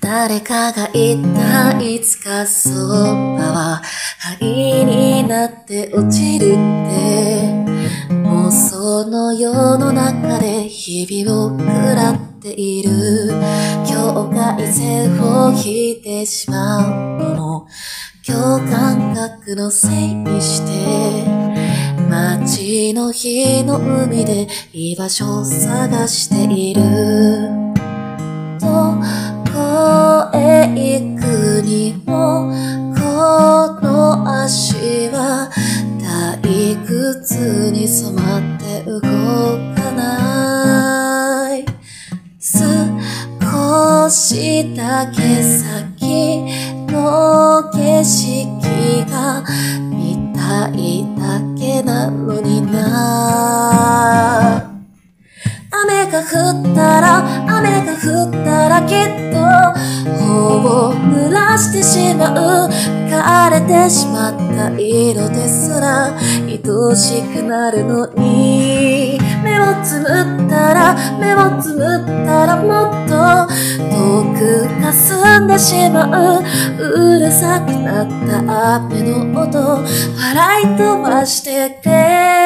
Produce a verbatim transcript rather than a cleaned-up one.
誰かが言ったいつかそばは灰になって落ちるって妄想の世の中で日々を食らっている境界線を引いてしまうのも今日感覚のせいにして街の日の海で居場所を探しているどこへ行くにもこの足は退屈に染まって動かない少しだけ先の景色が見たいだけなのにな雨が降ったら雨が降ったらきっと頬を濡らしてしまう枯れてしまった色ですら愛しくなるのに目をつむったら目をつむったらもっと遠く霞んでしまううるさくなった雨の音笑い飛ばしてくれ